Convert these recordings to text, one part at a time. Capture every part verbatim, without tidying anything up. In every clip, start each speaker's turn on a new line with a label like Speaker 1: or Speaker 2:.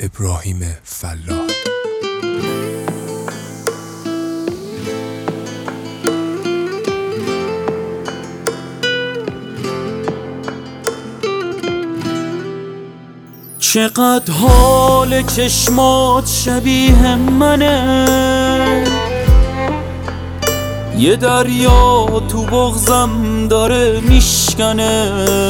Speaker 1: ابراهیم فلاح.
Speaker 2: چقدر حال چشمات شبیه منه، یه دریا تو بغضم داره میشکنه.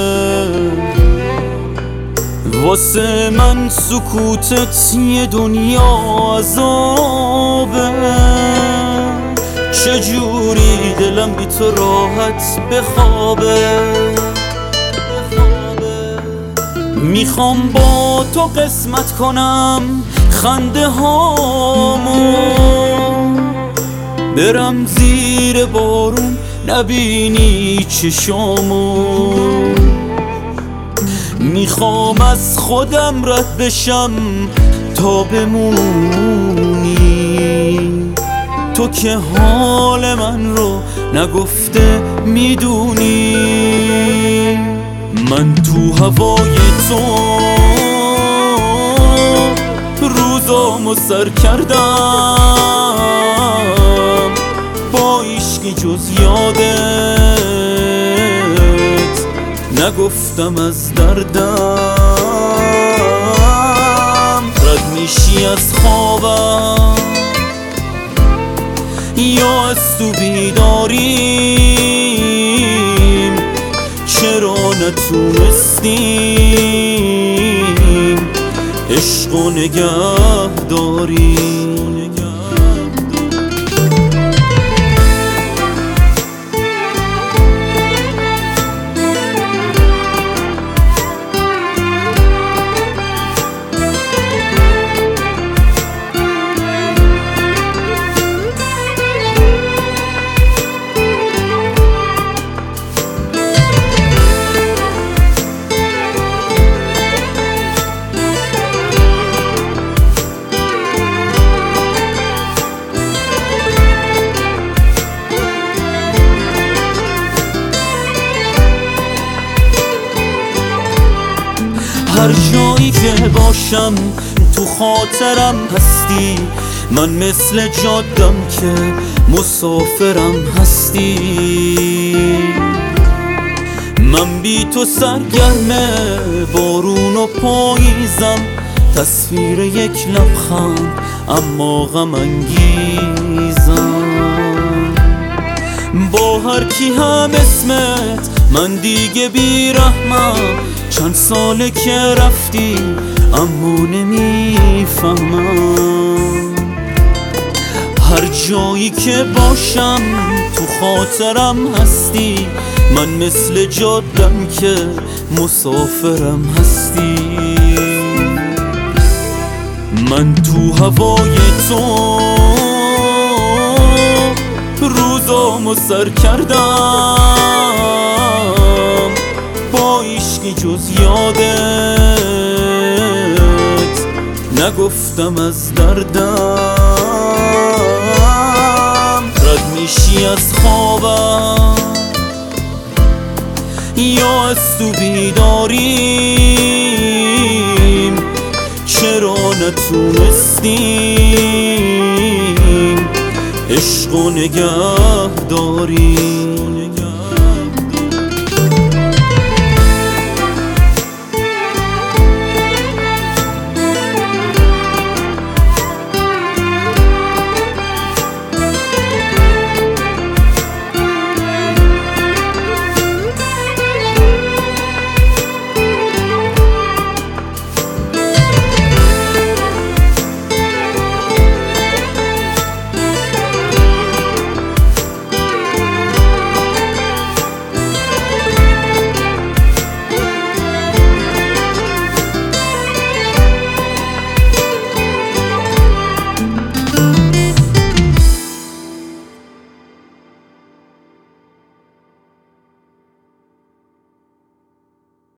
Speaker 2: واسه من سکوتت یه دنیا عذابه، چجوری دلم بی تو راحت بخوابه. میخوام با تو قسمت کنم خنده هامو، برم زیر بارون نبینی چشامو. میخوام از خودم رد بشم تا بمونی، تو که حال من رو نگفته میدونی. من تو هوای تو روزامو سر کردم، با عشقی جز یادت نگفتم از دردم. رد میشی از خوابم یا از تو بیداریم، چرا نتونستیم عشقو نگه داریم. هر جایی که باشم تو خاطرم هستی، من مثل جادم که مسافرم هستی. من بی تو سرگرم بارون و پاییزم، تصویر یک لبخند اما غم انگیزم. با هر کی هم اسمت من دیگه بیرحمم، چند ساله که رفتی اما نمیفهمم. هر جایی که باشم تو خاطرم هستی، من مثل جادم که مسافرم هستی. من تو هوای تو روزامو سر کردم، با عشقی جز یادت نگفتم از دردم. رد میشی از خوابم یا از تو بیداریم، چرا نتونستیم عشقو نگه داریم.